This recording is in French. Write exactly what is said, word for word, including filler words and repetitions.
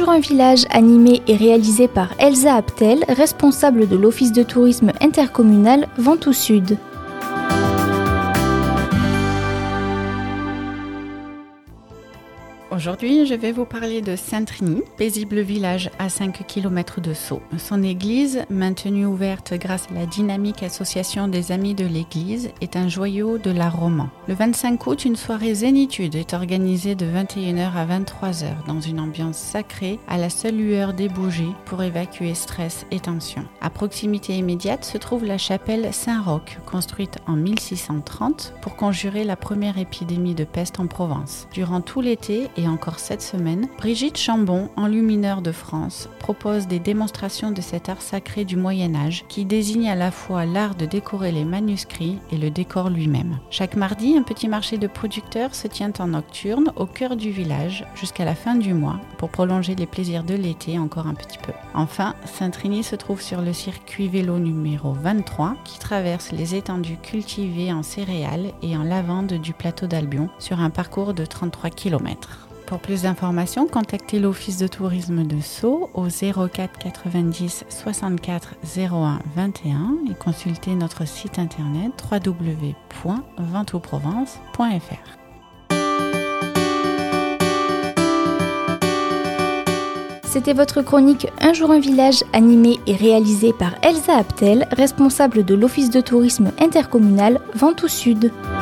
jour un village animé et réalisé par Elsa Aptel, responsable de l'Office de tourisme intercommunal Ventoux Sud. Aujourd'hui, je vais vous parler de Saint-Triny, paisible village à cinq kilomètres de Sceaux. Son église, maintenue ouverte grâce à la dynamique association des Amis de l'Église, est un joyau de l'art roman. Le vingt-cinq août, une soirée zénitude est organisée de vingt et une heures à vingt-trois heures dans une ambiance sacrée à la seule lueur des bougies pour évacuer stress et tension. À proximité immédiate se trouve la chapelle Saint-Roch, construite en mille six cent trente pour conjurer la première épidémie de peste en Provence. Durant tout l'été et encore cette semaine, Brigitte Chambon, enlumineur de France, propose des démonstrations de cet art sacré du Moyen-Âge qui désigne à la fois l'art de décorer les manuscrits et le décor lui-même. Chaque mardi, un petit marché de producteurs se tient en nocturne au cœur du village jusqu'à la fin du mois pour prolonger les plaisirs de l'été encore un petit peu. Enfin, Saint-Triny se trouve sur le circuit vélo numéro vingt-trois qui traverse les étendues cultivées en céréales et en lavande du plateau d'Albion sur un parcours de trente-trois kilomètres. Pour plus d'informations, contactez l'Office de tourisme de Sceaux au zéro quatre quatre-vingt-dix soixante-quatre zéro un vingt et un et consultez notre site internet w w w point ventoux provence point f r. C'était votre chronique Un jour un village animée et réalisée par Elsa Aptel, responsable de l'Office de tourisme intercommunal Ventoux Sud.